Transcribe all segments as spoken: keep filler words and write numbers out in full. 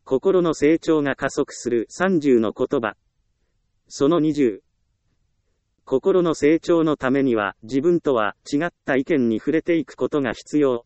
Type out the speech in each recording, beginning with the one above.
心の成長が加速するさんじゅうの言葉。そのにじゅう。心の成長のためには、自分とは違った意見に触れていくことが必要。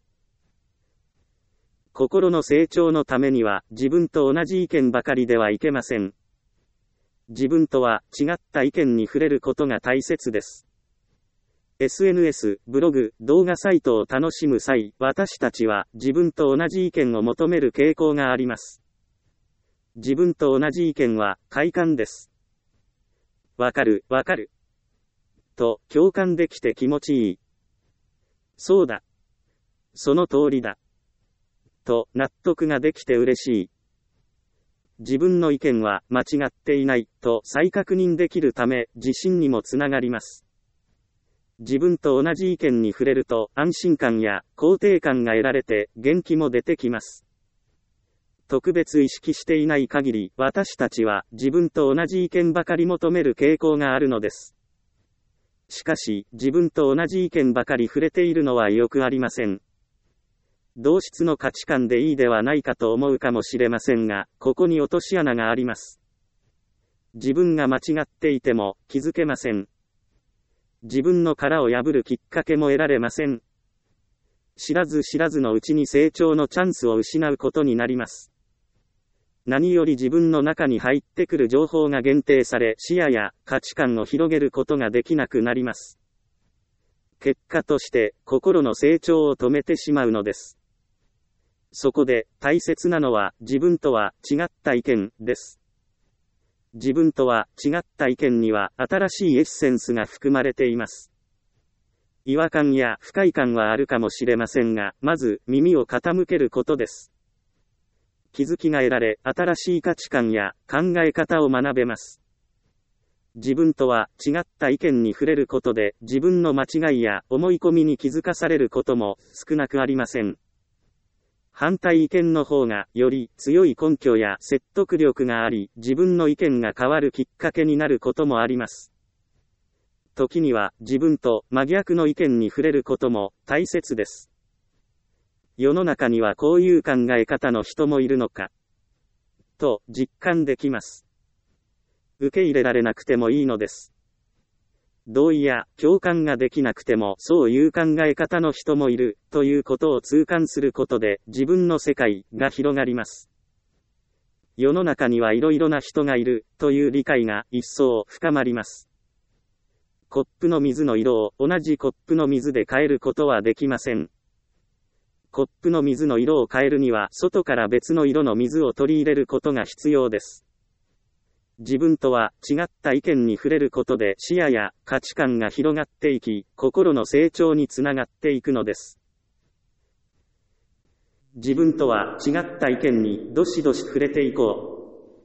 心の成長のためには、自分と同じ意見ばかりではいけません。自分とは違った意見に触れることが大切です。エスエヌエス、ブログ、動画サイトを楽しむ際、私たちは自分と同じ意見を求める傾向があります。自分と同じ意見は快感です。わかる、わかる。と共感できて気持ちいい。そうだ。その通りだ。と納得ができて嬉しい。自分の意見は間違っていないと再確認できるため自信にもつながります。自分と同じ意見に触れると安心感や肯定感が得られて元気も出てきます。特別意識していない限り私たちは自分と同じ意見ばかり求める傾向があるのです。しかし自分と同じ意見ばかり触れているのはよくありません。同質の価値観でいいではないかと思うかもしれませんが、ここに落とし穴があります。自分が間違っていても気づけません。自分の殻を破るきっかけも得られません。知らず知らずのうちに成長のチャンスを失うことになります。何より自分の中に入ってくる情報が限定され、視野や価値観を広げることができなくなります。結果として、心の成長を止めてしまうのです。そこで、大切なのは、自分とは違った意見です。自分とは違った意見には、新しいエッセンスが含まれています。違和感や不快感はあるかもしれませんが、まず、耳を傾けることです。気づきが得られ、新しい価値観や考え方を学べます。自分とは違った意見に触れることで、自分の間違いや思い込みに気づかされることも少なくありません。反対意見の方がより強い根拠や説得力があり、自分の意見が変わるきっかけになることもあります。時には自分と真逆の意見に触れることも大切です。世の中にはこういう考え方の人もいるのか、と実感できます。受け入れられなくてもいいのです。同意や共感ができなくてもそういう考え方の人もいるということを痛感することで自分の世界が広がります。世の中にはいろいろな人がいるという理解が一層深まります。コップの水の色を同じコップの水で変えることはできません。コップの水の色を変えるには外から別の色の水を取り入れることが必要です。自分とは違った意見に触れることで視野や価値観が広がっていき、心の成長につながっていくのです。自分とは違った意見にどしどし触れていこう。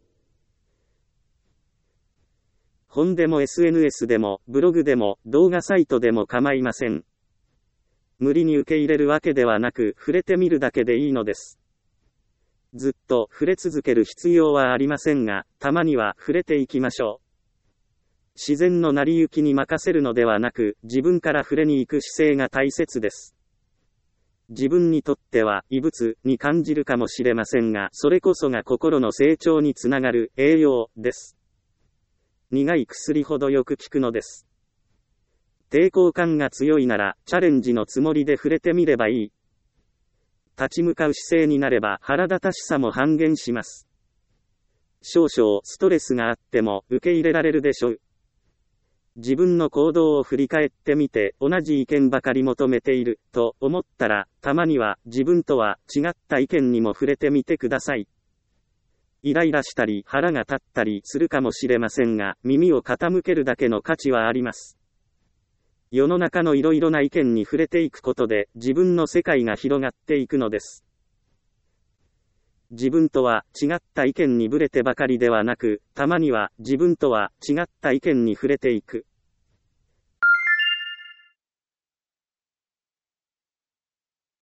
本でも エスエヌエス でもブログでも動画サイトでも構いません。無理に受け入れるわけではなく触れてみるだけでいいのです。ずっと触れ続ける必要はありませんが、たまには触れていきましょう。自然の成り行きに任せるのではなく、自分から触れに行く姿勢が大切です。自分にとっては異物に感じるかもしれませんが、それこそが心の成長につながる栄養です。苦い薬ほどよく効くのです。抵抗感が強いなら、チャレンジのつもりで触れてみればいい。立ち向かう姿勢になれば腹立たしさも半減します。少々ストレスがあっても受け入れられるでしょう。自分の行動を振り返ってみて同じ意見ばかり求めていると思ったら、たまには自分とは違った意見にも触れてみてください。イライラしたり腹が立ったりするかもしれませんが、耳を傾けるだけの価値はあります。世の中のいろいろな意見に触れていくことで自分の世界が広がっていくのです。自分とは違った意見にぶれてばかりではなく、たまには自分とは違った意見に触れていく。